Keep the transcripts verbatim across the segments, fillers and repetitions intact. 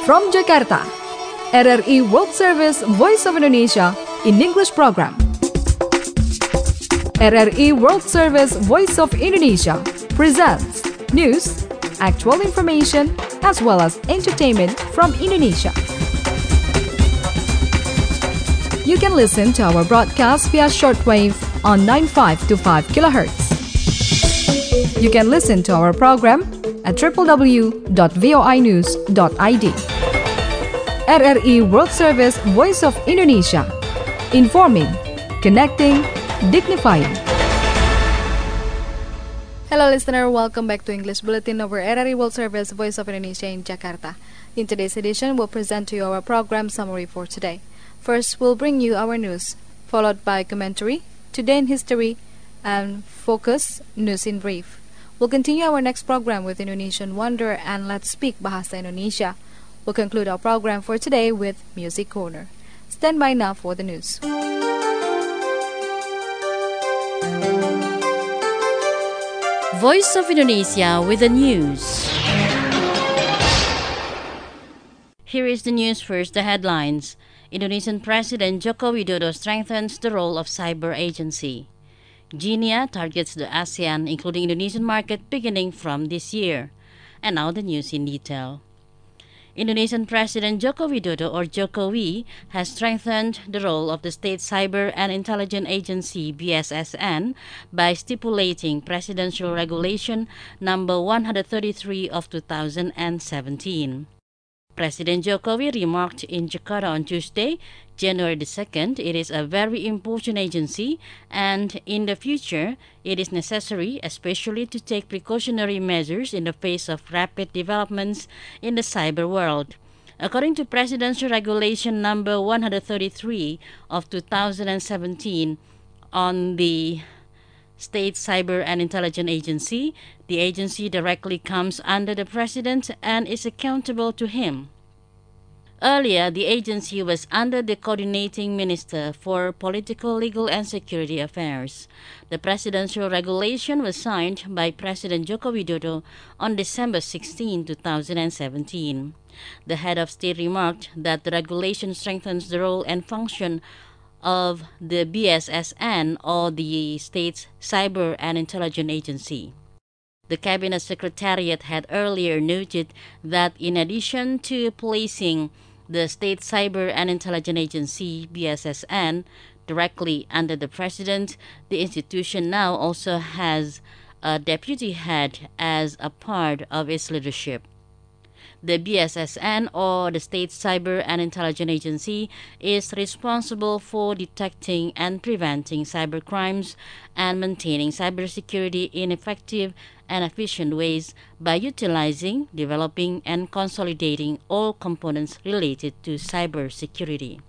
From Jakarta, R R I World Service Voice of Indonesia in English program. R R I World Service Voice of Indonesia presents news, actual information, as well as entertainment from Indonesia. You can listen to our broadcast via shortwave on ninety-five point two five kilohertz. You can listen to our program at w w w dot voinews dot i d. R R I World Service Voice of Indonesia. Informing, connecting, dignifying. Hello listener, welcome back to English Bulletin of R R I World Service Voice of Indonesia in Jakarta. In today's edition, we'll present to you our program summary for today. First, we'll bring you our news, followed by commentary, Today in History, and Focus News in Brief. We'll continue our next program with Indonesian Wonder and Let's Speak Bahasa Indonesia. We'll conclude our program for today with Music Corner. Stand by now for the news. Voice of Indonesia with the news. Here is the news first, the headlines. Indonesian President Joko Widodo strengthens the role of cyber agency. Genia targets the ASEAN, including Indonesian market, beginning from this year. And now the news in detail. Indonesian President Joko Widodo, or Jokowi, has strengthened the role of the State Cyber and Intelligence Agency B S S N by stipulating Presidential Regulation number one thirty-three of two thousand seventeen. President Jokowi remarked in Jakarta on Tuesday, January the second, it is a very important agency and in the future it is necessary especially to take precautionary measures in the face of rapid developments in the cyber world. According to Presidential Regulation number one thirty-three of two thousand seventeen on the State Cyber and Intelligence Agency, the agency directly comes under the President and is accountable to him. Earlier, the agency was under the Coordinating Minister for Political, Legal and Security Affairs. The presidential regulation was signed by President Joko Widodo on December sixteenth, two thousand seventeen. The head of state remarked that the regulation strengthens the role and function of the B S S N, or the State's Cyber and Intelligence Agency. The Cabinet Secretariat had earlier noted that in addition to placing the State Cyber and Intelligence Agency, B S S N, directly under the President, the institution now also has a deputy head as a part of its leadership. The B S S N, or the State Cyber and Intelligence Agency, is responsible for detecting and preventing cybercrimes and maintaining cybersecurity in effective and efficient ways by utilizing, developing, and consolidating all components related to cybersecurity.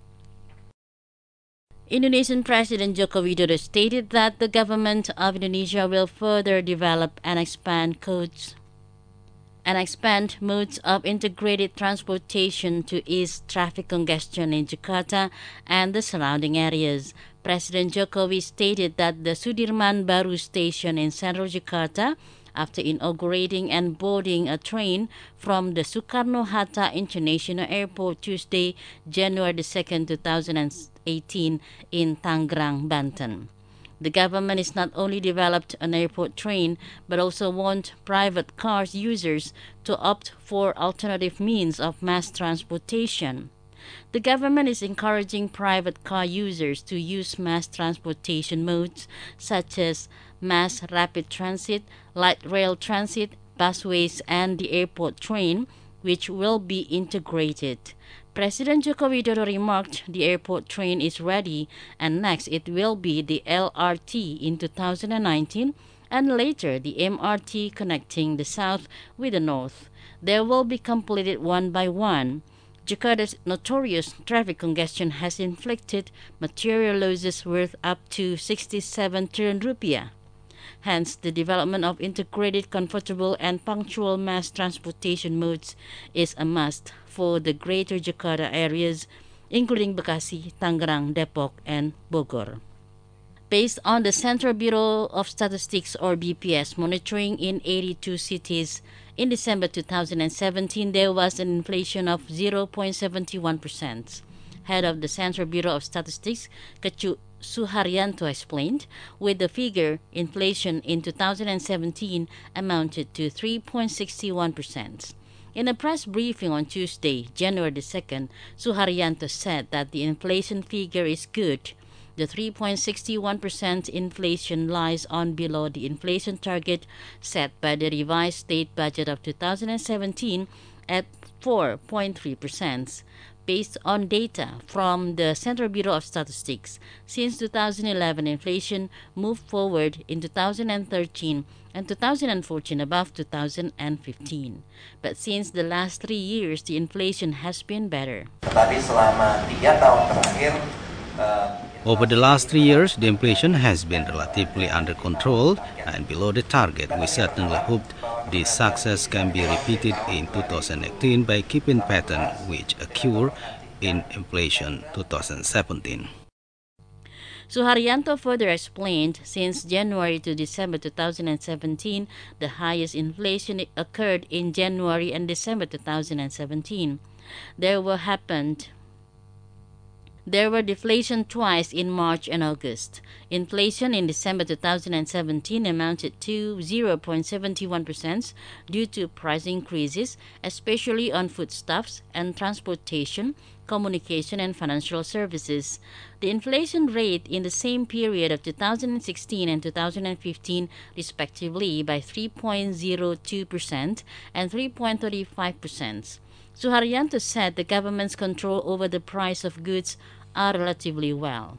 Indonesian President Joko Widodo stated that the government of Indonesia will further develop and expand codes and expand modes of integrated transportation to ease traffic congestion in Jakarta and the surrounding areas. President Jokowi stated that the Sudirman Baru station in central Jakarta, after inaugurating and boarding a train from the Soekarno-Hatta International Airport Tuesday, January the second, two thousand eighteen in Tangerang, Banten. The government is not only developed an airport train, but also want private cars users to opt for alternative means of mass transportation. The government is encouraging private car users to use mass transportation modes such as mass rapid transit, light rail transit, busways, and the airport train, which will be integrated. President Joko Widodo remarked the airport train is ready and next it will be the L R T in two thousand nineteen and later the M R T connecting the south with the north. They will be completed one by one. Jakarta's notorious traffic congestion has inflicted material losses worth up to sixty-seven trillion rupiah. Hence, the development of integrated, comfortable, and punctual mass transportation modes is a must for the greater Jakarta areas, including Bekasi, Tangerang, Depok, and Bogor. Based on the Central Bureau of Statistics, or B P S, monitoring in eighty-two cities In December two thousand seventeen, there was an inflation of zero point seven one percent. Head of the Central Bureau of Statistics, Kecu Suharyanto, explained, with the figure, inflation in two thousand seventeen amounted to three point six one percent. In a press briefing on Tuesday, January the second, Suharyanto said that the inflation figure is good. The three point six one percent inflation lies on below the inflation target set by the revised state budget of two thousand seventeen at four point three percent. Based on data from the Central Bureau of Statistics, since two thousand eleven, inflation moved forward in two thousand thirteen and two thousand fourteen above two thousand fifteen. But since the last three years, the inflation has been better. Over the last three years, the inflation has been relatively under control and below the target. We certainly hope this success can be repeated in two thousand eighteen by keeping pattern which occurred in inflation two thousand seventeen. Suharyanto further explained, since January to December two thousand seventeen, the highest inflation occurred in January and December two thousand seventeen. There were happened There were deflation twice in March and August. Inflation in December two thousand seventeen amounted to zero point seven one percent due to price increases, especially on foodstuffs and transportation, communication, and financial services. The inflation rate in the same period of two thousand sixteen and two thousand fifteen, respectively, by three point zero two percent and three point three five percent. Suharyanto said the government's control over the price of goods are relatively well.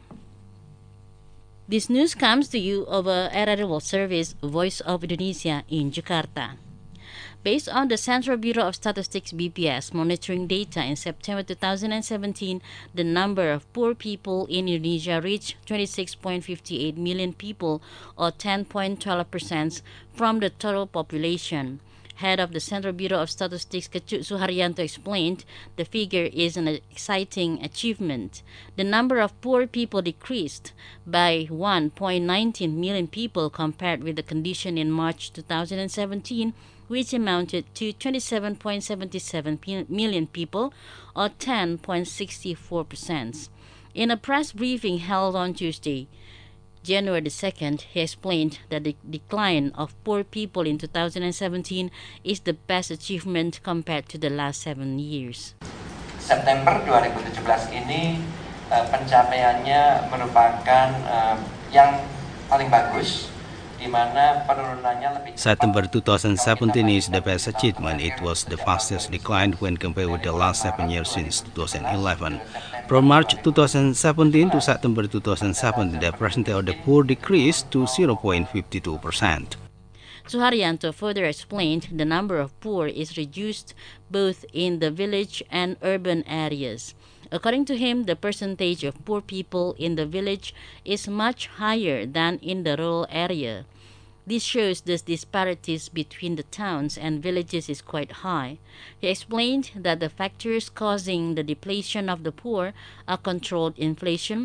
This news comes to you over R R I World Service, Voice of Indonesia in Jakarta. Based on the Central Bureau of Statistics B P S monitoring data in September two thousand seventeen, the number of poor people in Indonesia reached twenty-six point five eight million people, or ten point one two percent from the total population. Head of the Central Bureau of Statistics, Kecu Suharyanto, explained the figure is an exciting achievement. The number of poor people decreased by one point one nine million people compared with the condition in March two thousand seventeen, which amounted to twenty-seven point seven seven million people, or ten point six four percent. In a press briefing held on Tuesday, January the second, he explained that the decline of poor people in two thousand seventeen is the best achievement compared to the last seven years. September dua ribu tujuh belas ini uh, pencapaiannya merupakan uh, yang paling bagus, di mana penurunannya lebih cepat. September two thousand seventeen is the best achievement. It was the fastest decline when compared with the last seven years since two thousand eleven. From March two thousand seventeen to September two thousand seventeen, the percentage of the poor decreased to zero point five two percent. Suharyanto further explained the number of poor is reduced both in the village and urban areas. According to him, the percentage of poor people in the village is much higher than in the rural area. This shows the disparities between the towns and villages is quite high. He explained that the factors causing the depletion of the poor are controlled inflation.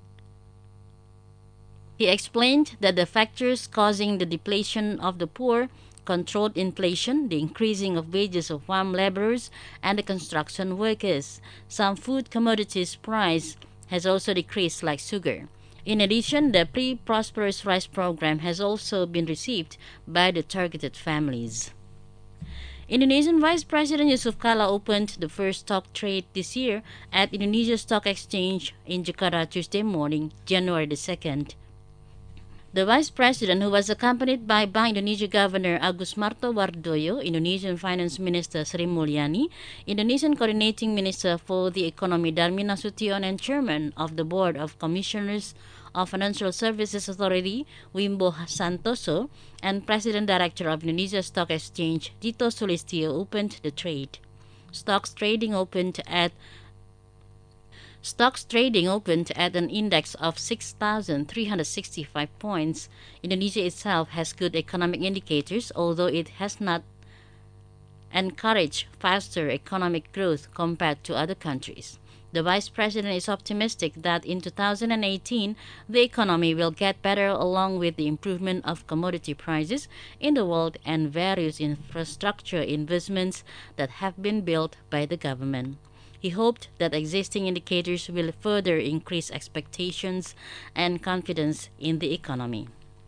He explained that the factors causing the depletion of the poor controlled inflation, the increasing of wages of farm laborers and the construction workers. Some food commodities price has also decreased, like sugar. In addition, the Pre-Prosperous Rice Program has also been received by the targeted families. Indonesian Vice President Yusuf Kala opened the first stock trade this year at Indonesia Stock Exchange in Jakarta Tuesday morning, January the second. The Vice President, who was accompanied by Bank Indonesia Governor Agus Martowardoyo, Indonesian Finance Minister Sri Mulyani, Indonesian Coordinating Minister for the Economy Darmin Nasution, and Chairman of the Board of Commissioners of Financial Services Authority Wimbo Santoso, and President Director of Indonesia Stock Exchange Dito Sulistyo opened the trade. Stocks trading opened at Stocks trading opened at an index of six thousand three hundred sixty-five points. Indonesia itself has good economic indicators, although it has not encouraged faster economic growth compared to other countries. The Vice President is optimistic that in two thousand eighteen, the economy will get better along with the improvement of commodity prices in the world and various infrastructure investments that have been built by the government. He hoped that existing indicators will further increase expectations and confidence in the economy.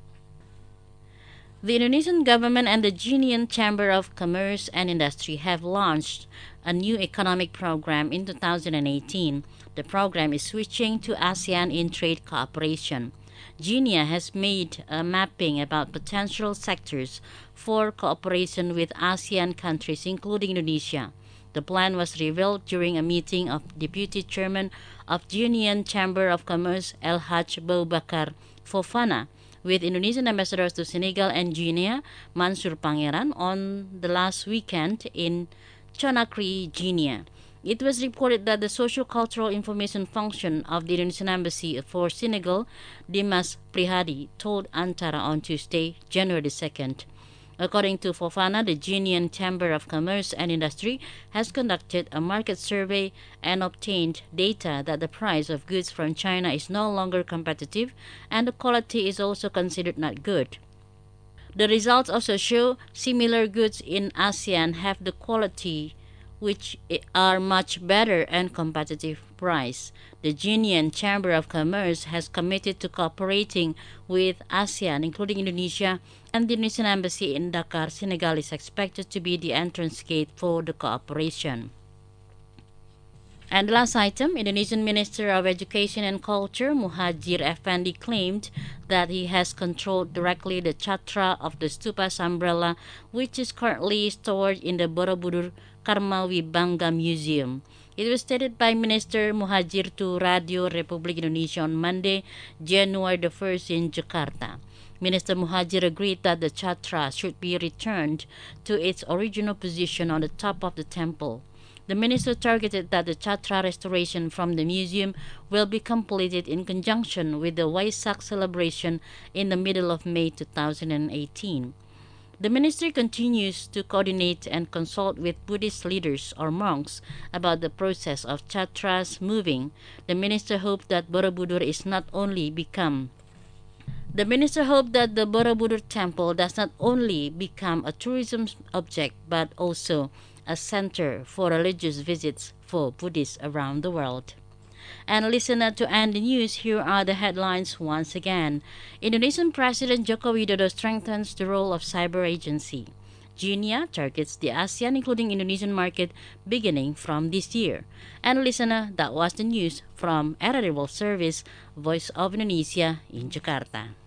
The Indonesian government and the Guinean Chamber of Commerce and Industry have launched a new economic program in two thousand eighteen. The program is switching to ASEAN in trade cooperation. Guinea has made a mapping about potential sectors for cooperation with ASEAN countries, including Indonesia. The plan was revealed during a meeting of Deputy Chairman of Guinean Chamber of Commerce El-Haj Boubacar Fofana with Indonesian ambassadors to Senegal and Guinea, Mansur Pangeran, on the last weekend in Conakry, Guinea. It was reported that the socio-cultural information function of the Indonesian Embassy for Senegal, Dimas Prihadi, told Antara on Tuesday, January second. According to Fofana, the Guinean Chamber of Commerce and Industry has conducted a market survey and obtained data that the price of goods from China is no longer competitive and the quality is also considered not good. The results also show similar goods in ASEAN have the quality which are much better and competitive price. The Guinean Chamber of Commerce has committed to cooperating with ASEAN, including Indonesia, and the Indonesian Embassy in Dakar, Senegal is expected to be the entrance gate for the cooperation. And the last item, Indonesian Minister of Education and Culture, Muhadjir Effendi, claimed that he has controlled directly the chatra of the Stupa Sambrela, which is currently stored in the Borobudur Karma Wibangga Museum. It was stated by Minister Muhadjir to Radio Republik Indonesia on Monday, January the first in Jakarta. Minister Muhadjir agreed that the chatra should be returned to its original position on the top of the temple. The minister targeted that the chatra restoration from the museum will be completed in conjunction with the Waisak celebration in the middle of May two thousand eighteen. The ministry continues to coordinate and consult with Buddhist leaders or monks about the process of chatras moving. The minister hoped that Borobudur is not only become The minister hoped that the Borobudur temple does not only become a tourism object but also a center for religious visits for Buddhists around the world. And listener, to end the news, here are the headlines once again. Indonesian President Joko Widodo strengthens the role of cyber agency. Guinea targets the ASEAN, including Indonesian market, beginning from this year. And listener, that was the news from R R I World Service, Voice of Indonesia in Jakarta.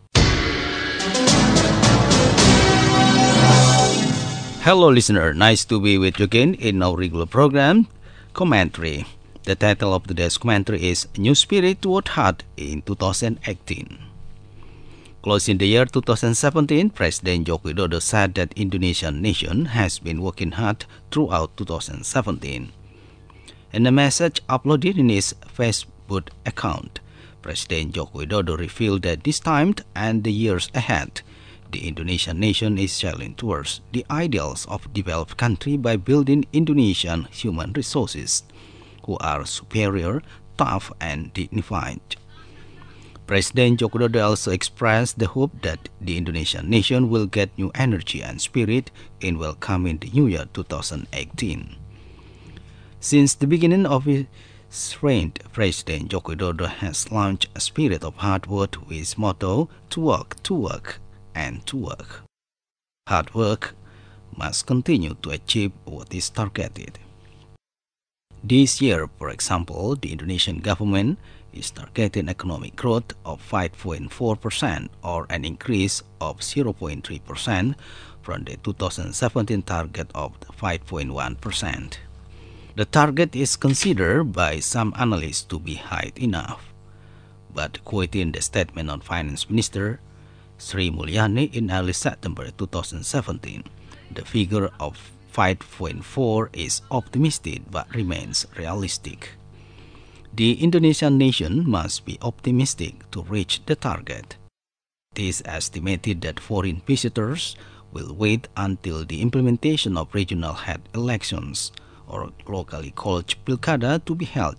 Hello listener, nice to be with you again in our regular program, Commentary. The title of today's commentary is New Spirit Toward Heart in two thousand eighteen. Closing the year two thousand seventeen, President Joko Widodo said that Indonesian nation has been working hard throughout two thousand seventeen. In a message uploaded in his Facebook account, President Joko Widodo revealed that this time and the years ahead, the Indonesian nation is sailing towards the ideals of developed country by building Indonesian human resources, who are superior, tough, and dignified. President Joko Widodo also expressed the hope that the Indonesian nation will get new energy and spirit in welcoming the new year two thousand eighteen. Since the beginning of his reign, President Joko Widodo has launched a spirit of hard work with his motto, to work, to work, and to work. Hard work must continue to achieve what is targeted. This year, for example, the Indonesian government is targeting economic growth of five point four percent or an increase of zero point three percent from the two thousand seventeen target of five point one percent. The target is considered by some analysts to be high enough, but quoting the statement of Finance Minister Sri Mulyani in early September two thousand seventeen, the figure of five point four is optimistic but remains realistic. The Indonesian nation must be optimistic to reach the target. It is estimated that foreign visitors will wait until the implementation of regional head elections, or locally called Pilkada, to be held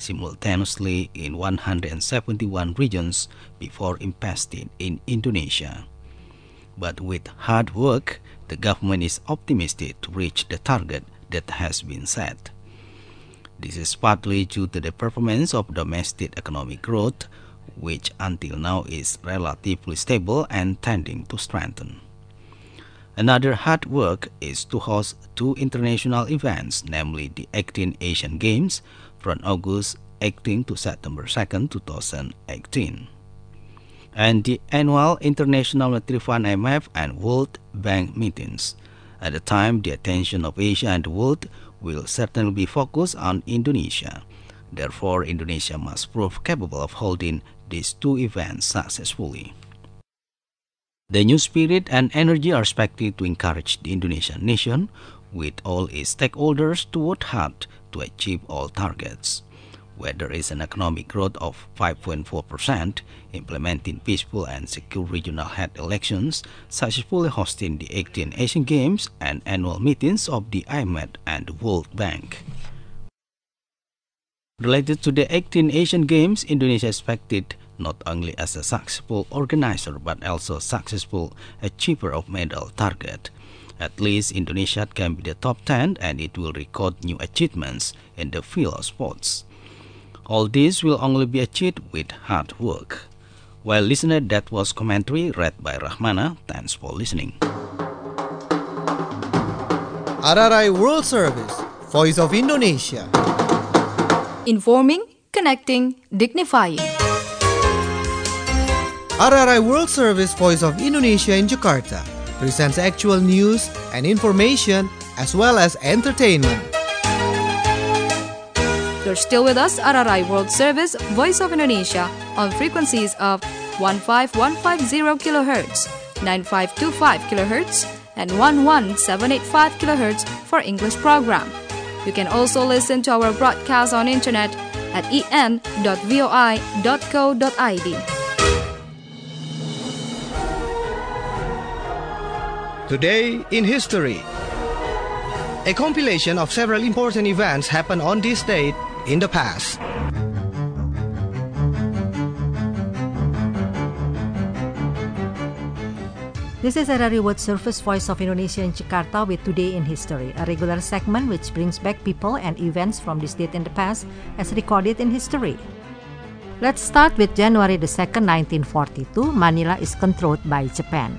simultaneously in one hundred seventy-one regions before investing in Indonesia. But with hard work, the government is optimistic to reach the target that has been set. This is partly due to the performance of domestic economic growth, which until now is relatively stable and tending to strengthen. Another hard work is to host two international events, namely the eighteenth Asian Games from August eighteenth to September second, two thousand eighteen, and the annual International Monetary Fund I M F and World Bank meetings. At the time, the attention of Asia and the world will certainly be focused on Indonesia. Therefore, Indonesia must prove capable of holding these two events successfully. The new spirit and energy are expected to encourage the Indonesian nation, with all its stakeholders, to work hard to achieve all targets. Whether it's an economic growth of five point four percent, implementing peaceful and secure regional head elections, successfully hosting the eighteenth Asian Games, and annual meetings of the I M F and the World Bank. Related to the eighteenth Asian Games, Indonesia is expected not only as a successful organizer but also a successful achiever of medal target. At least Indonesia can be the top ten, and it will record new achievements in the field of sports. All this will only be achieved with hard work. Well, listener, that was commentary read by Rahmana. Thanks for listening. R R I World Service, Voice of Indonesia. Informing, connecting, dignifying. R R I World Service, Voice of Indonesia in Jakarta presents actual news and information as well as entertainment. You're still with us, R R I World Service, Voice of Indonesia, on frequencies of fifteen fifty kilohertz, ninety-five twenty-five kilohertz, and eleven seventy-eight kilohertz for English program. You can also listen to our broadcast on internet at e n dot voi dot co dot i d. Today in History. A compilation of several important events happened on this date in the past. This is R R I World Service, Voice of Indonesia in Jakarta with Today in History, a regular segment which brings back people and events from this date in the past as recorded in history. Let's start with January the second, nineteen forty-two. Manila is controlled by Japan.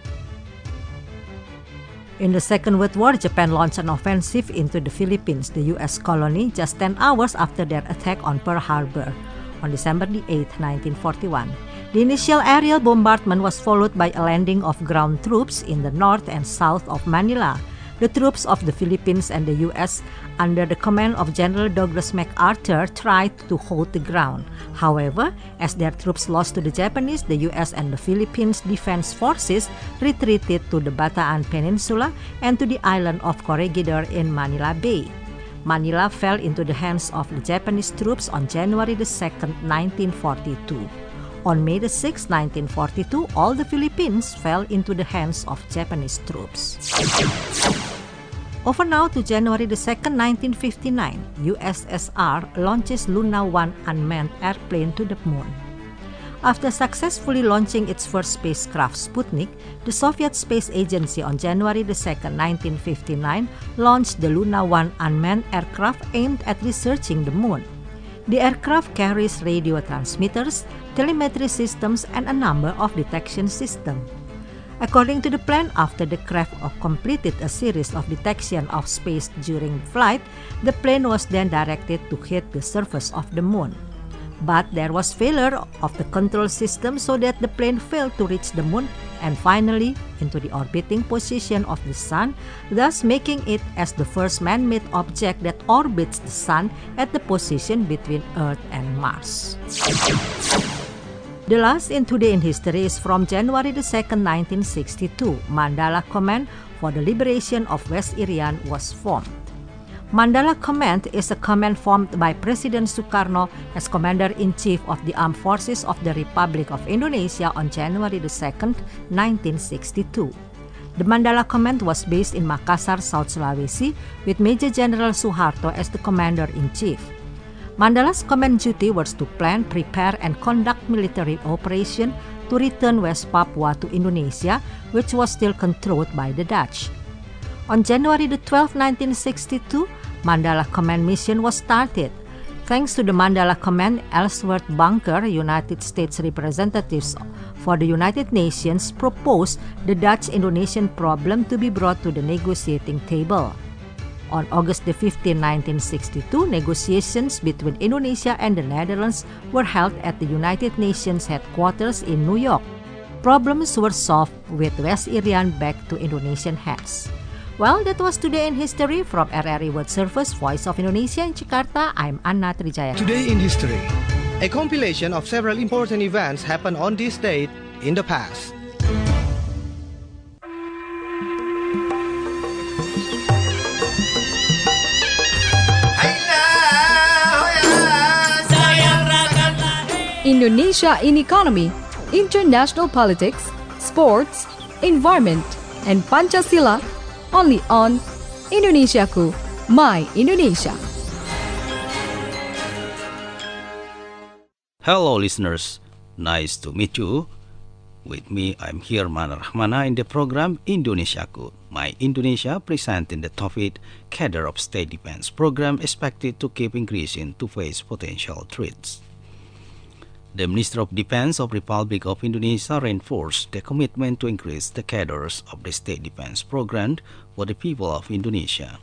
In the Second World War, Japan launched an offensive into the Philippines, the U S colony, just ten hours after their attack on Pearl Harbor on December the eighth, nineteen forty-one. The initial aerial bombardment was followed by a landing of ground troops in the north and south of Manila. The troops of the Philippines and the U S, under the command of General Douglas MacArthur, tried to hold the ground. However, as their troops lost to the Japanese, the U S and the Philippines Defense Forces retreated to the Bataan Peninsula and to the island of Corregidor in Manila Bay. Manila fell into the hands of the Japanese troops on January the second, nineteen forty-two. On May the sixth, nineteen forty-two, all the Philippines fell into the hands of Japanese troops. Over now to January the second, nineteen fifty-nine, U S S R launches Luna one unmanned airplane to the moon. After successfully launching its first spacecraft, Sputnik, the Soviet Space Agency on January the second, nineteen fifty-nine, launched the Luna one unmanned aircraft aimed at researching the moon. The aircraft carries radio transmitters, telemetry systems, and a number of detection systems. According to the plan, after the craft completed a series of detection of space during flight, the plane was then directed to hit the surface of the moon. But there was failure of the control system so that the plane failed to reach the moon and finally into the orbiting position of the sun, thus making it as the first man-made object that orbits the sun at the position between Earth and Mars. The last in Today in History is from January the second, nineteen sixty-two. Mandala Command for the Liberation of West Irian was formed. Mandala Command is a command formed by President Sukarno as Commander-in-Chief of the Armed Forces of the Republic of Indonesia on January the second, nineteen sixty-two. The Mandala Command was based in Makassar, South Sulawesi, with Major General Suharto as the Commander-in-Chief. Mandala's command duty was to plan, prepare, and conduct military operation to return West Papua to Indonesia, which was still controlled by the Dutch. On January the twelfth, nineteen sixty-two, Mandala Command mission was started. Thanks to the Mandala Command, Ellsworth Bunker, United States representatives for the United Nations, proposed the Dutch-Indonesian problem to be brought to the negotiating table. On August the fifteenth, nineteen sixty-two, negotiations between Indonesia and the Netherlands were held at the United Nations headquarters in New York. Problems were solved with West Irian back to Indonesian hands. Well, that was Today in History from R R I World Service, Voice of Indonesia in Jakarta. I'm Anna Trijaya. Today in History, a compilation of several important events happened on this date in the past. Indonesia in economy, international politics, sports, environment, and Pancasila, only on Indonesiaku, My Indonesia. Hello listeners, nice to meet you. With me, I'm here Mana Rahmana in the program Indonesiaku, My Indonesia, presenting the topic Cadre of State Defense Program expected to keep increasing to face potential threats. The Minister of Defense of Republic of Indonesia reinforced the commitment to increase the cadres of the State Defense Program for the people of Indonesia.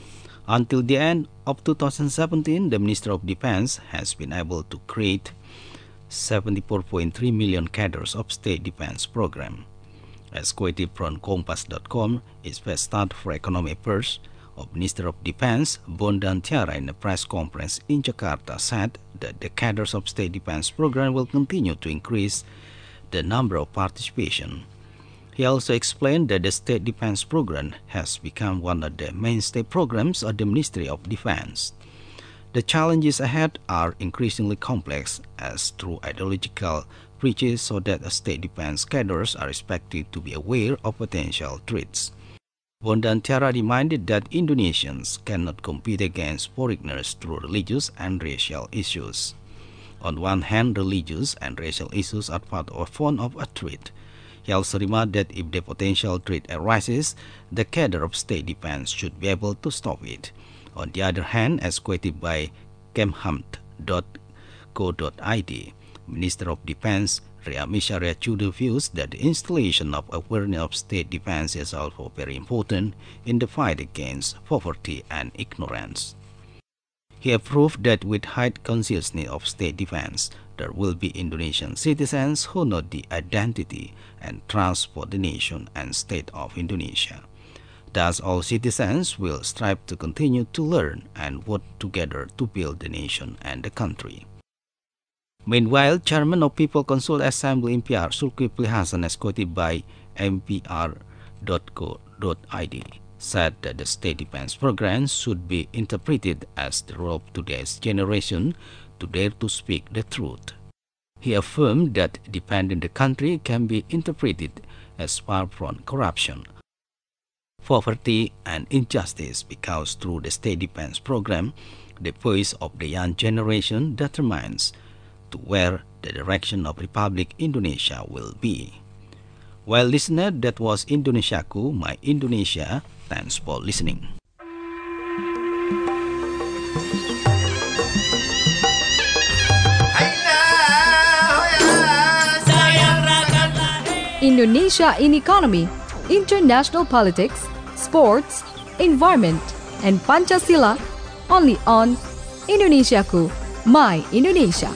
Until the end of two thousand seventeen, the Minister of Defense has been able to create seventy-four point three million cadres of State Defense Program. As quoted from Kompas dot com, its First Start for Economy Affairs of Minister of Defense, Bondan Tiara, in a press conference in Jakarta, said that the cadres of State Defense Program will continue to increase the number of participation. He also explained that the State Defense Program has become one of the mainstay programs of the Ministry of Defense. The challenges ahead are increasingly complex as through ideological breaches, so that the State Defense cadres are expected to be aware of potential threats. Bondan Tiara reminded that Indonesians cannot compete against foreigners through religious and racial issues. On one hand, religious and racial issues are part of a form of a threat. He also remarked that if the potential threat arises, the cadre of State Defense should be able to stop it. On the other hand, as quoted by kemhamt dot co dot I D, Minister of Defense Ria Misharia Chudu views that the installation of awareness of state defense is also very important in the fight against poverty and ignorance. He approved that with high consciousness of state defense, there will be Indonesian citizens who know the identity and trust for the nation and state of Indonesia. Thus, all citizens will strive to continue to learn and work together to build the nation and the country. Meanwhile, Chairman of People Consult Assembly M P R Zulkifli Hasan, as quoted by M P R dot co dot I D, said that the State Defense Program should be interpreted as the role of today's generation to dare to speak the truth. He affirmed that defending the country can be interpreted as far from corruption, poverty, and injustice, because through the State Defense Program, the voice of the young generation determines to where the direction of Republic Indonesia will be. Well, listener, that was Indonesiaku, My Indonesia. Thanks for listening. Indonesia in economy, international politics, sports, environment, and Pancasila, only on Indonesiaku, My Indonesia.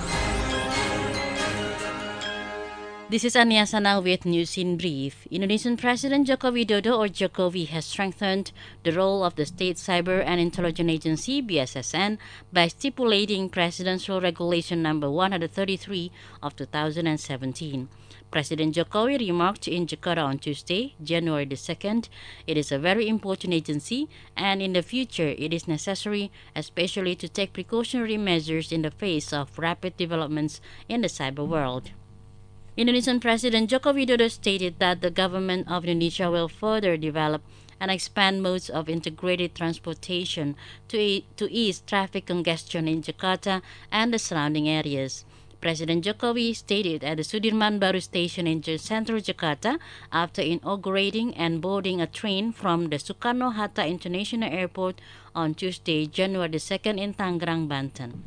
This is Ania Sanal with News in Brief. Indonesian President Joko Widodo, or Jokowi, has strengthened the role of the State Cyber and Intelligence Agency, B S S N, by stipulating Presidential Regulation number one hundred thirty-three of two thousand seventeen. President Jokowi remarked in Jakarta on Tuesday, January the second, "It is a very important agency, and in the future it is necessary, especially to take precautionary measures in the face of rapid developments in the cyber world." Indonesian President Joko Widodo stated that the government of Indonesia will further develop and expand modes of integrated transportation to, e- to ease traffic congestion in Jakarta and the surrounding areas. President Jokowi stated at the Sudirman Baru station in central Jakarta after inaugurating and boarding a train from the Soekarno-Hatta International Airport on Tuesday, January second in Tangerang, Banten.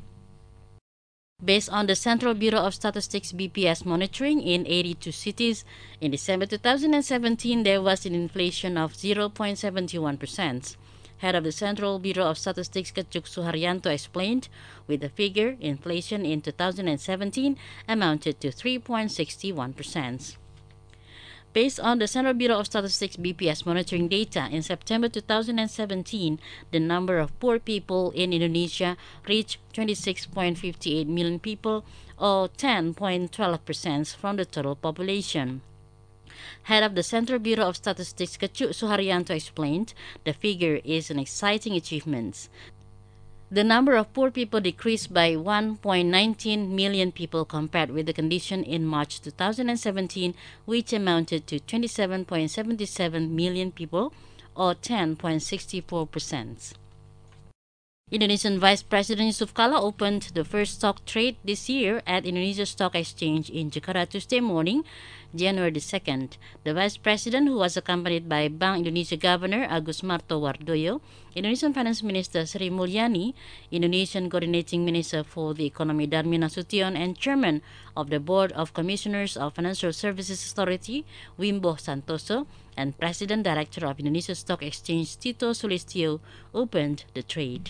Based on the Central Bureau of Statistics B P S monitoring in eighty-two cities, in December two thousand seventeen there was an inflation of zero point seven one percent. Head of the Central Bureau of Statistics Ketchuk Suharyanto explained, with the figure, inflation in two thousand seventeen amounted to three point six one percent. Based on the Central Bureau of Statistics B P S monitoring data, in September two thousand seventeen, the number of poor people in Indonesia reached twenty-six point five eight million people, or ten point one two percent from the total population. Head of the Central Bureau of Statistics Ketchuk Suharyanto explained, the figure is an exciting achievement. The number of poor people decreased by one point one nine million people compared with the condition in March two thousand seventeen, which amounted to twenty-seven point seven seven million people, or ten point six four percent. Indonesian Vice President Yusuf Kala opened the first stock trade this year at Indonesia Stock Exchange in Jakarta Tuesday morning, January second. The Vice President, who was accompanied by Bank Indonesia Governor Agus Martowardoyo, Indonesian Finance Minister Sri Mulyani, Indonesian Coordinating Minister for the Economy Darmin Nasution, and Chairman of the Board of Commissioners of Financial Services Authority, Wimbo Santoso, and President Director of Indonesia Stock Exchange Tito Sulistyo opened the trade.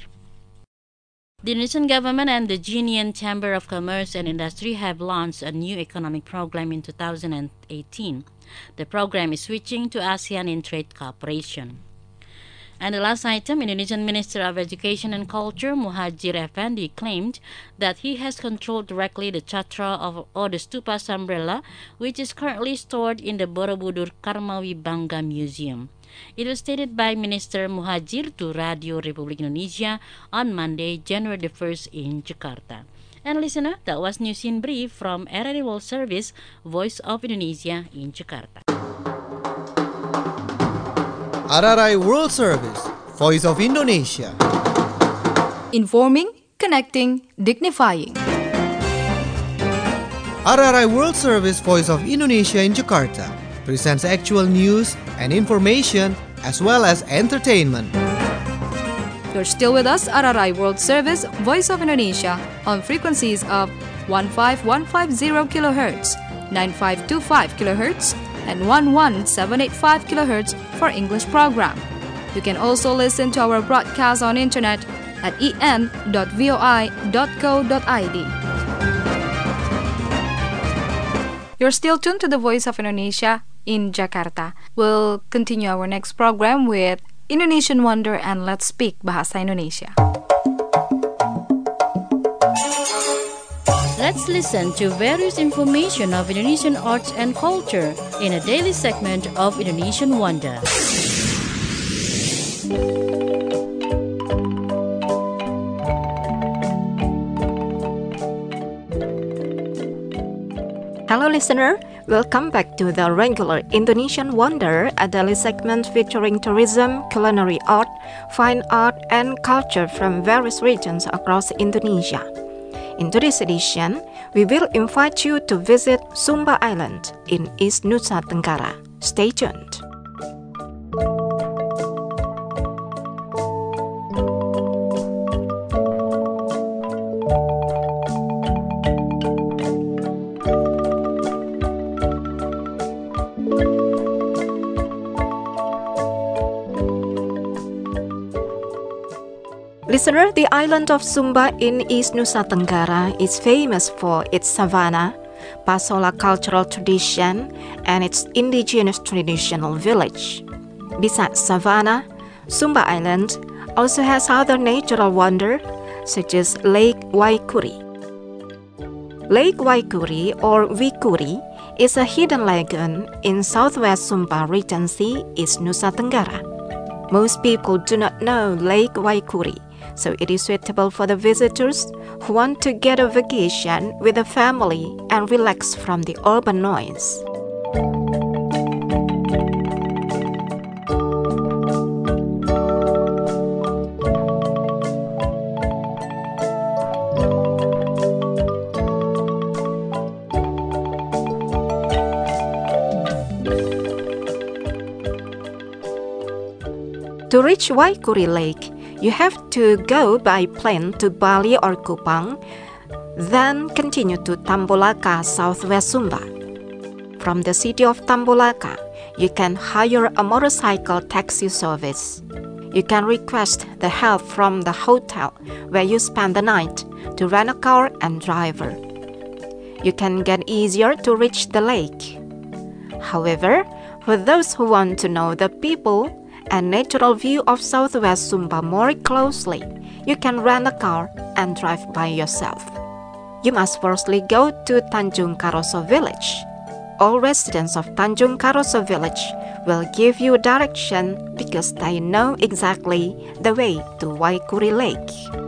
The Indonesian government and the Guinean Chamber of Commerce and Industry have launched a new economic program in two thousand eighteen. The program is switching to ASEAN in trade cooperation. And the last item, Indonesian Minister of Education and Culture Muhadjir Effendi claimed that he has controlled directly the chatra of or the stupa Sambrela, which is currently stored in the Borobudur Karmawi Bangga Museum. It was stated by Minister Muhadjir to Radio Republik Indonesia on Monday, January the first in Jakarta. And listener, that was News in Brief from R R I World Service, Voice of Indonesia in Jakarta. R R I World Service, Voice of Indonesia. Informing, connecting, dignifying. R R I World Service, Voice of Indonesia in Jakarta presents actual news and information as well as entertainment. You're still with us, R R I World Service, Voice of Indonesia, on frequencies of one five one five zero kilohertz, nine five two five kilohertz, and one one seven eight five kilohertz for English program. You can also listen to our broadcast on internet at e n dot voi dot co dot i d. You're still tuned to the Voice of Indonesia in Jakarta. We'll continue our next program with Indonesian Wonder and Let's Speak Bahasa Indonesia. Let's listen to various information of Indonesian arts and culture in a daily segment of Indonesian Wonder. Hello listener, welcome back to the regular Indonesian Wonder, a daily segment featuring tourism, culinary art, fine art, and culture from various regions across Indonesia. In today's edition, we will invite you to visit Sumba Island in East Nusa Tenggara. Stay tuned. Listener, the island of Sumba in East Nusa Tenggara is famous for its savanna, Pasola cultural tradition, and its indigenous traditional village. Besides savanna, Sumba Island also has other natural wonders such as Lake Waikuri. Lake Waikuri or Wikuri is a hidden lagoon in southwest Sumba Regency, East Nusa Tenggara. Most people do not know Lake Waikuri, so it is suitable for the visitors who want to get a vacation with a family and relax from the urban noise. To reach Waikuri Lake, you have to go by plane to Bali or Kupang, then continue to Tambulaka, southwest Sumba. From the city of Tambulaka, you can hire a motorcycle taxi service. You can request the help from the hotel where you spend the night to rent a car and driver. You can get easier to reach the lake. However, for those who want to know the people and natural view of southwest Sumba more closely, you can rent a car and drive by yourself. You must firstly go to Tanjung Karoso village. All residents of Tanjung Karoso village will give you direction because they know exactly the way to Waikuri Lake.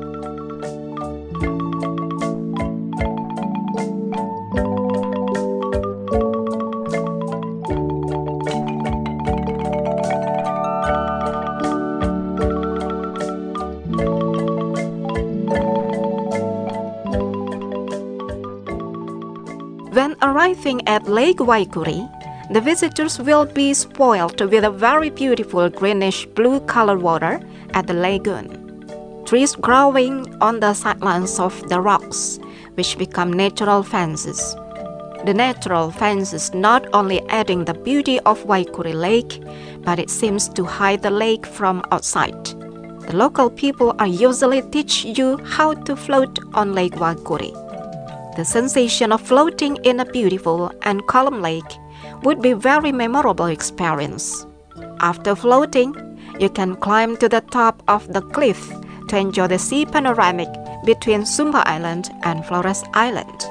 When arriving at Lake Waikuri, the visitors will be spoiled with a very beautiful greenish-blue color water at the lagoon. Trees growing on the sidelines of the rocks, which become natural fences. The natural fences not only adding the beauty of Waikuri Lake, but it seems to hide the lake from outside. The local people are usually teach you how to float on Lake Waikuri. The sensation of floating in a beautiful and calm lake would be a very memorable experience. After floating, you can climb to the top of the cliff to enjoy the sea panoramic between Sumba Island and Flores Island.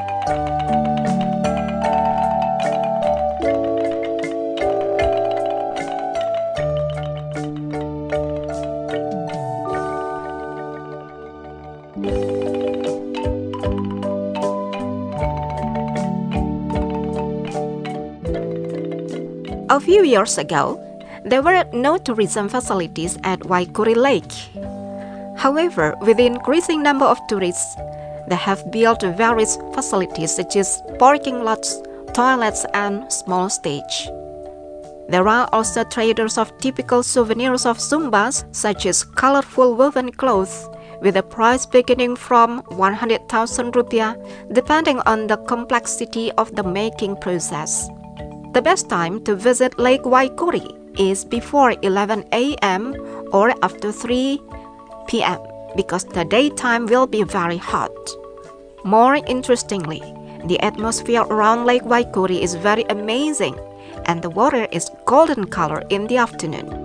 A few years ago, there were no tourism facilities at Waikuri Lake. However, with the increasing number of tourists, they have built various facilities such as parking lots, toilets, and small stage. There are also traders of typical souvenirs of Sumbas, such as colorful woven clothes, with a price beginning from one hundred thousand rupiah, depending on the complexity of the making process. The best time to visit Lake Waikuri is before eleven a m or after three p m because the daytime will be very hot. More interestingly, the atmosphere around Lake Waikuri is very amazing and the water is golden color in the afternoon.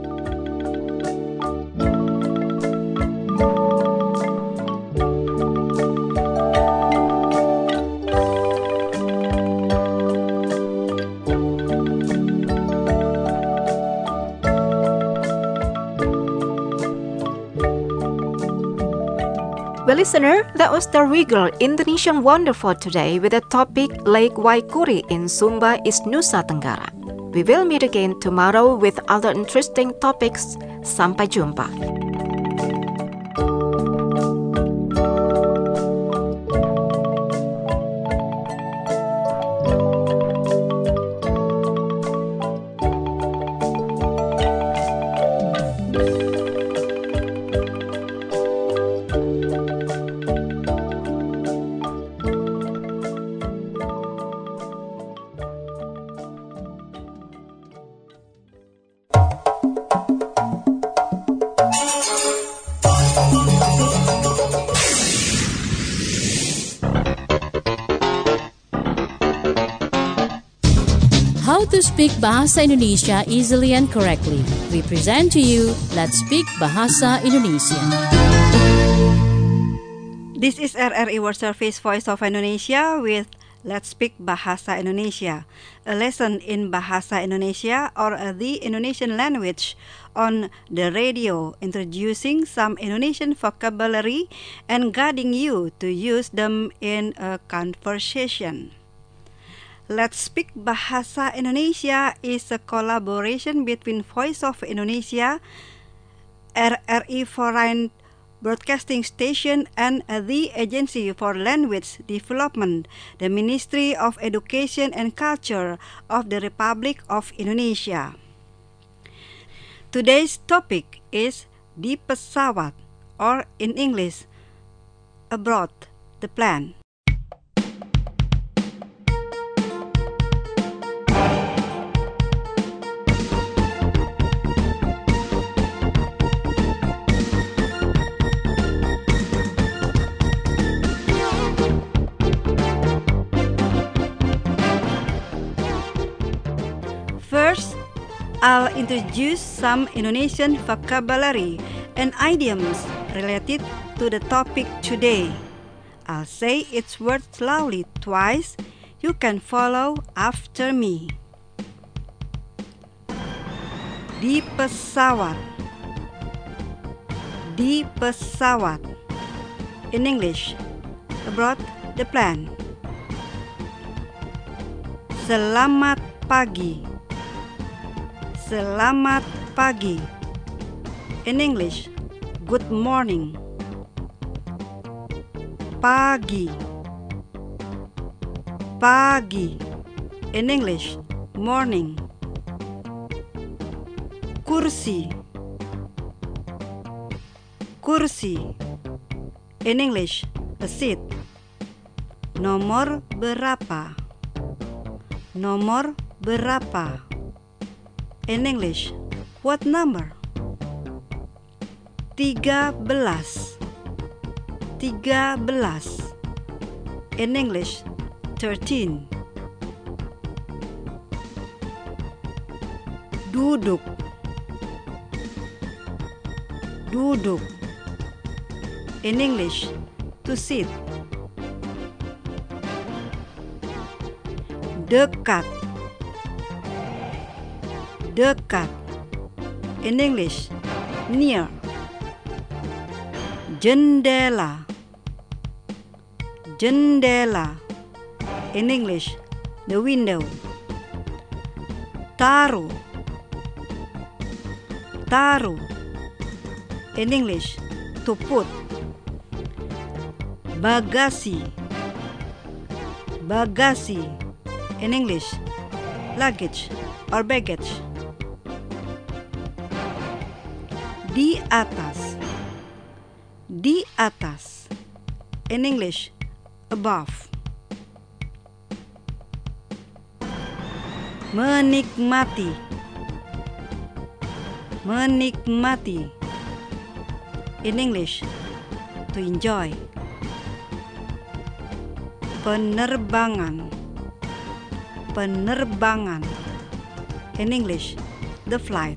Well, listener, that was the regular Indonesian Wonder for today with the topic Lake Waikuri in Sumba, East Nusa Tenggara. We will meet again tomorrow with other interesting topics. Sampai jumpa. How to speak Bahasa Indonesia easily and correctly. We present to you Let's Speak Bahasa Indonesia. This is R R I World Service Voice of Indonesia with Let's Speak Bahasa Indonesia, a lesson in Bahasa Indonesia or the Indonesian language on the radio, introducing some Indonesian vocabulary and guiding you to use them in a conversation. Let's Speak Bahasa Indonesia is a collaboration between Voice of Indonesia, R R I Foreign Broadcasting Station, and the Agency for Language Development, the Ministry of Education and Culture of the Republic of Indonesia. Today's topic is di pesawat, or in English, aboard the plane. First, I'll introduce some Indonesian vocabulary and idioms related to the topic today. I'll say its word slowly twice. You can follow after me. Di pesawat. Di pesawat. In English, aboard the plane. Selamat pagi. Selamat pagi. In English, good morning. Pagi. Pagi. In English, morning. Kursi. Kursi. In English, a seat. Nomor berapa? Nomor berapa? In English, what number? Tiga belas. Tiga belas. In English, thirteen. Duduk. Duduk. In English, to sit. Dekat. Dekat. In English, near. Jendela. Jendela. In English, the window. Taruh. Taruh. In English, to put. Bagasi. Bagasi. In English, luggage or baggage. Di atas. Di atas. In English, above. Menikmati. Menikmati. In English, to enjoy. Penerbangan. Penerbangan. In English, the flight.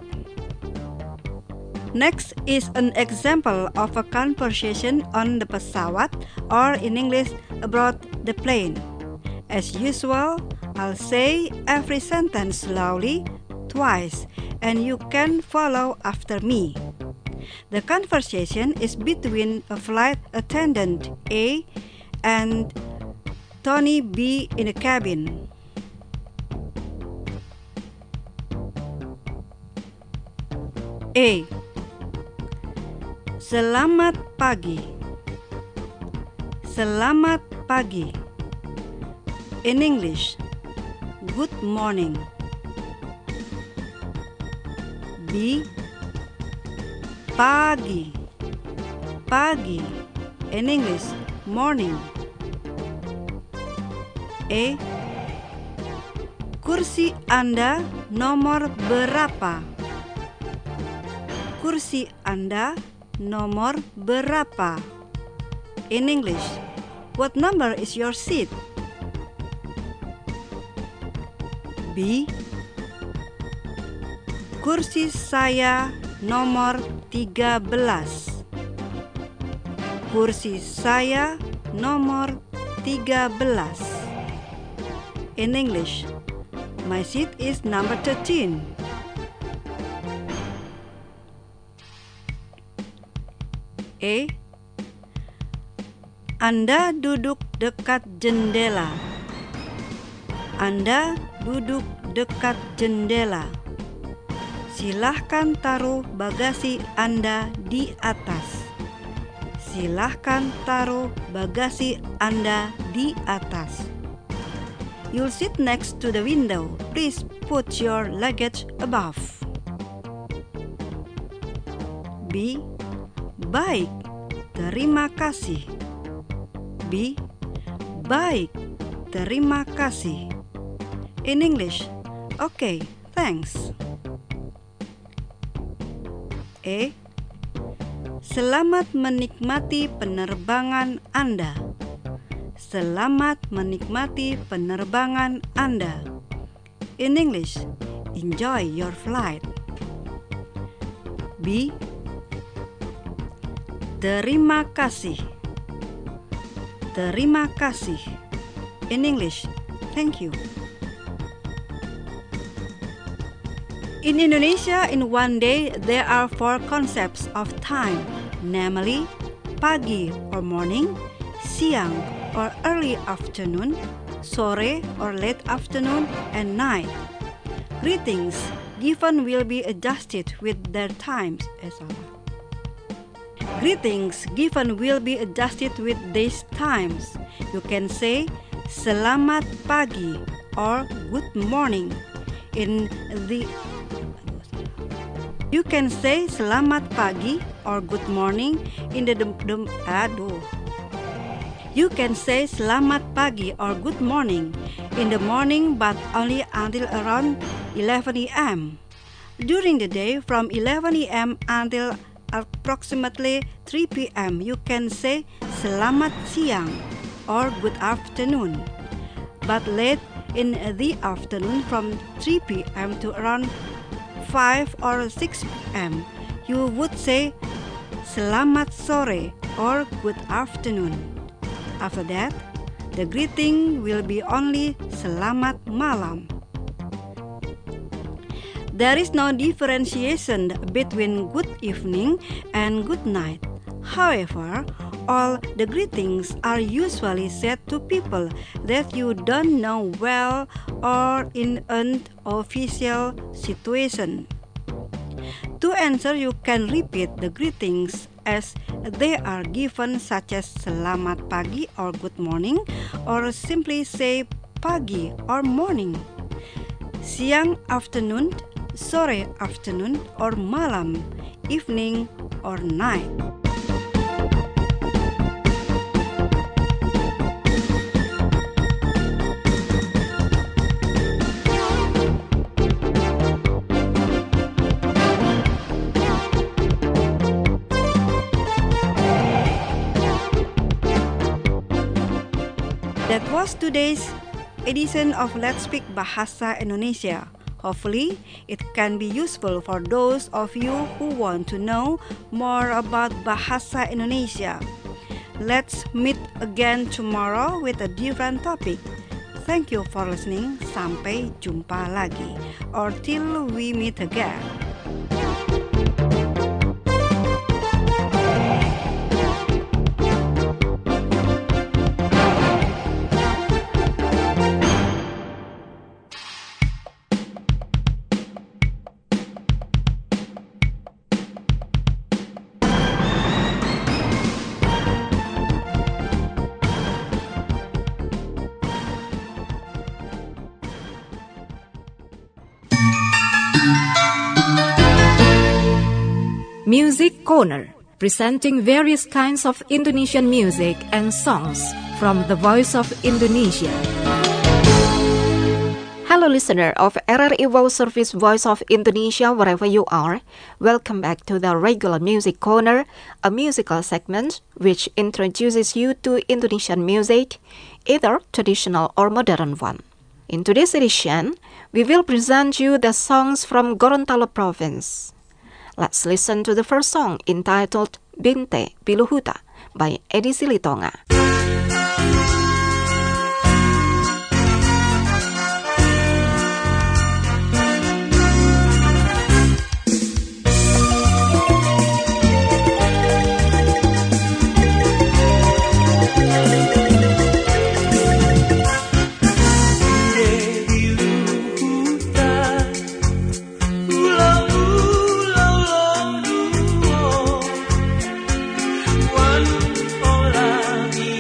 Next is an example of a conversation on the pesawat, or in English, aboard the plane. As usual, I'll say every sentence slowly, twice, and you can follow after me. The conversation is between a flight attendant A and Tony B in the cabin. A. Selamat pagi. Selamat pagi. In English, good morning. B. Pagi. Pagi. In English, morning. A. Kursi Anda nomor berapa? Kursi Anda nomor berapa? In English, what number is your seat? B. Kursi saya nomor tiga belas. Kursi saya nomor tiga belas. In English, my seat is number thirteen. A. Anda duduk dekat jendela. Anda duduk dekat jendela. Silahkan taruh bagasi Anda di atas. Silahkan taruh bagasi Anda di atas. You'll sit next to the window. Please put your luggage above. B. Baik, terima kasih. B. Baik, terima kasih. In English, okay, thanks. A. Selamat menikmati penerbangan Anda. Selamat menikmati penerbangan Anda. In English, enjoy your flight. B. Terima kasih. Terima kasih. In English, thank you. In Indonesia, in one day, there are four concepts of time, namely pagi or morning, siang or early afternoon, sore or late afternoon, and night. Greetings given will be adjusted with their times. Eh, salah. Greetings given will be adjusted with these times. You can say selamat pagi or good morning. In the You can say selamat pagi or good morning in the, the, the aduh. You can say selamat pagi or good morning in the morning, but only until around eleven a m During the day from eleven a m until approximately three p m you can say selamat siang or good afternoon. But late in the afternoon from three p m to around five or six p m you would say selamat sore or good afternoon. After that, the greeting will be only selamat malam. There is no differentiation between good evening and good night. However, all the greetings are usually said to people that you don't know well or in an official situation. To answer, you can repeat the greetings as they are given, such as selamat pagi or good morning, or simply say pagi or morning, siang afternoon, sore afternoon, or malam evening or night. That was today's edition of Let's Speak Bahasa Indonesia. Hopefully, it can be useful for those of you who want to know more about Bahasa Indonesia. Let's meet again tomorrow with a different topic. Thank you for listening. Sampai jumpa lagi. Or till we meet again. Music Corner, presenting various kinds of Indonesian music and songs from the Voice of Indonesia. Hello listener of R R I World Service Voice of Indonesia wherever you are. Welcome back to the regular Music Corner, a musical segment which introduces you to Indonesian music, either traditional or modern one. In today's edition, we will present you the songs from Gorontalo Province. Let's listen to the first song entitled Binte Piluhuta by Edi Silitonga. One, hola,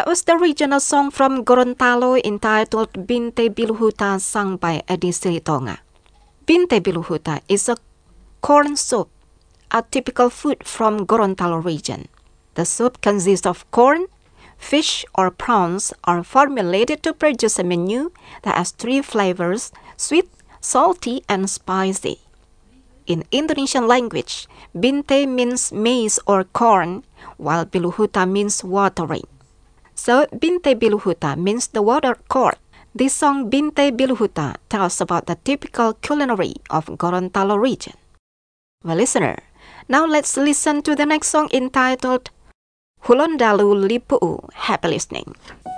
was the regional song from Gorontalo entitled Binte Biluhuta, sung by Edi Silitonga. Binte Biluhuta is a corn soup, a typical food from Gorontalo region. The soup consists of corn, fish or prawns are formulated to produce a menu that has three flavors: sweet, salty, and spicy. In Indonesian language, binte means maize or corn, while biluhuta means watering. So, Binte Biluhuta means the water court. This song Binte Biluhuta tells about the typical culinary of Gorontalo region. Well, listener, now let's listen to the next song entitled Hulondalu Lipu'u. Happy listening.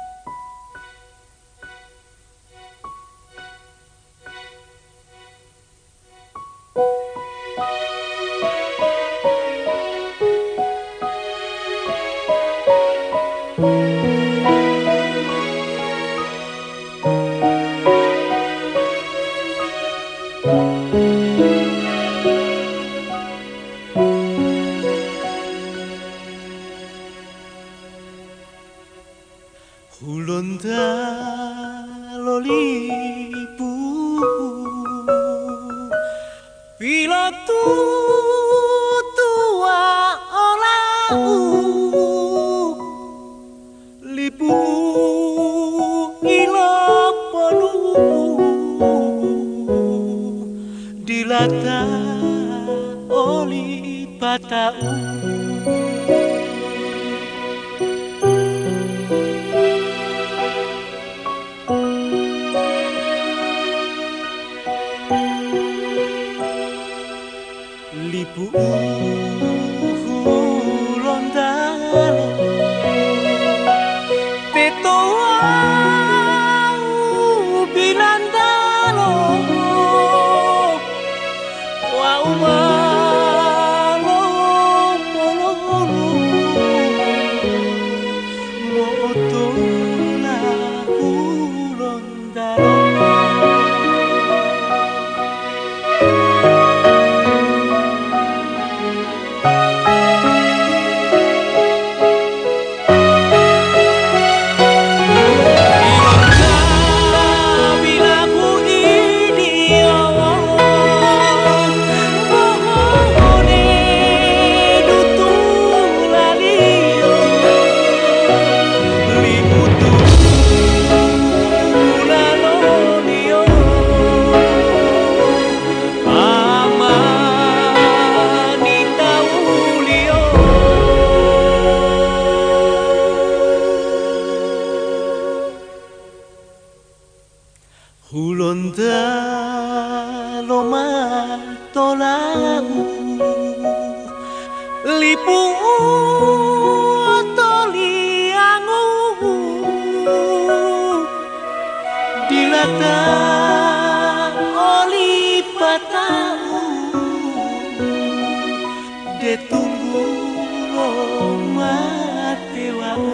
Hulondalu lipu'u bila tutua olahu lipu'u ilo ponu dilata oli patau. Lipu'u hulondalu petoau bilandalo wau malo pololu motola hulondalu. Hulondalu matolau lipu'u toliangu dilata oli patau detunggu lo matewau.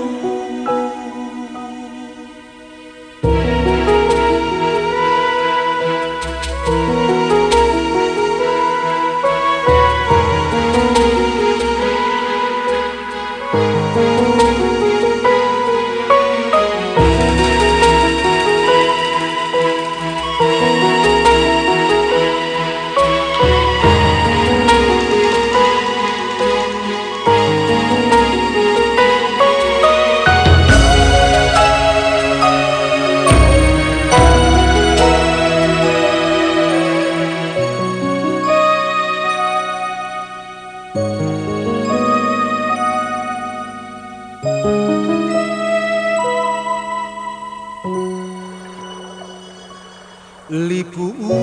Lipu'u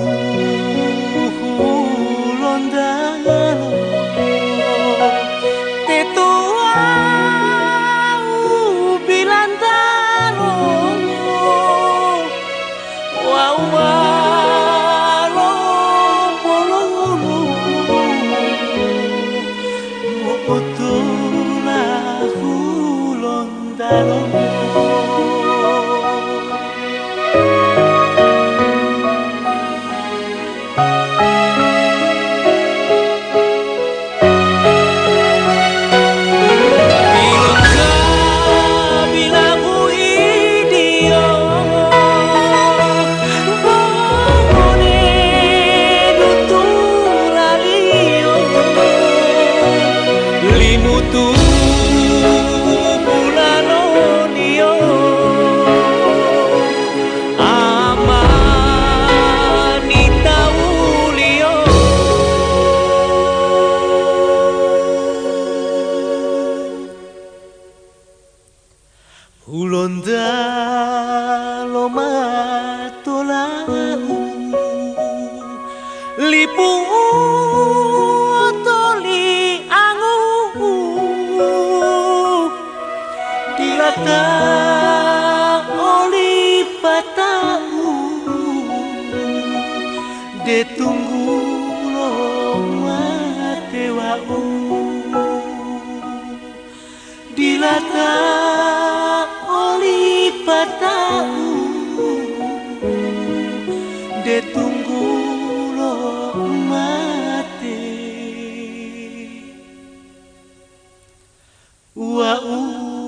hulondalu petoau bilandalo wau malo pololu motola hulondalu. Bila lipu toli angu dilata oli patau de tunggu lo mate wau dilata oli patau de tunggu lo mate wau.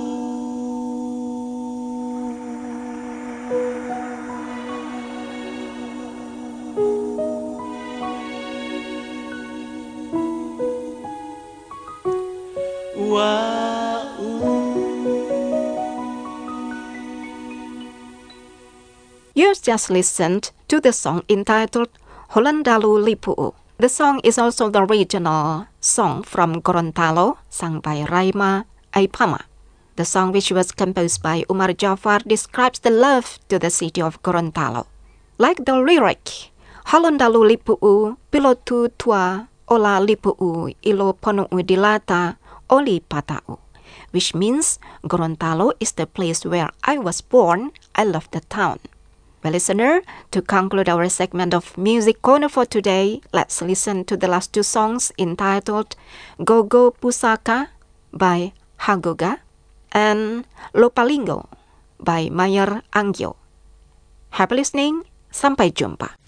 You just listened to the song entitled Holandalu Lipu'u. The song is also the original song from Gorontalo, sung by Raima Aipama. The song, which was composed by Umar Jafar, describes the love to the city of Gorontalo. Like the lyric, Holandalu Lipu'u, pilotu tua ola lipu'u ilo ponu'u dilata oli pata'u, which means Gorontalo is the place where I was born. I love the town. Well, listener, to conclude our segment of Music Corner for today, let's listen to the last two songs entitled Gogo Pusaka by Hagoga and Lopalingo by Mayer Anggio. Happy listening, sampai jumpa.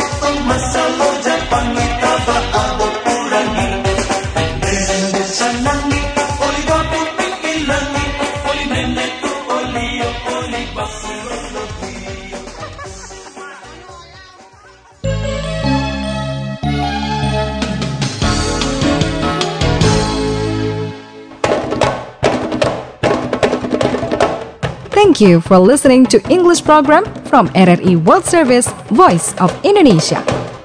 Sana Thank you for listening to English program from R R I World Service, Voice of Indonesia.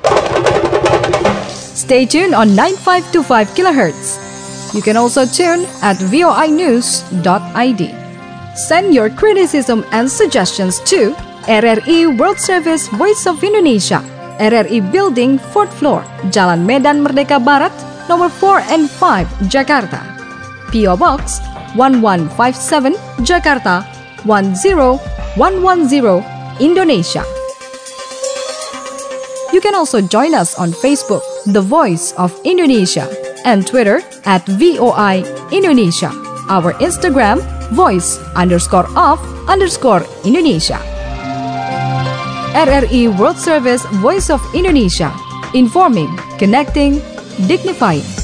Stay tuned on nine five two five kilohertz. You can also tune at v o i news dot i d. Send your criticism and suggestions to R R I World Service, Voice of Indonesia, R R I Building, fourth floor, Jalan Medan Merdeka Barat, nomor four and five, Jakarta. P O Box one one five seven, Jakarta one zero one one zero, Indonesia. You can also join us on Facebook, The Voice of Indonesia, and Twitter at V O I Indonesia. Our Instagram, voice underscore of underscore Indonesia. R R I World Service, Voice of Indonesia. Informing, connecting, dignifying.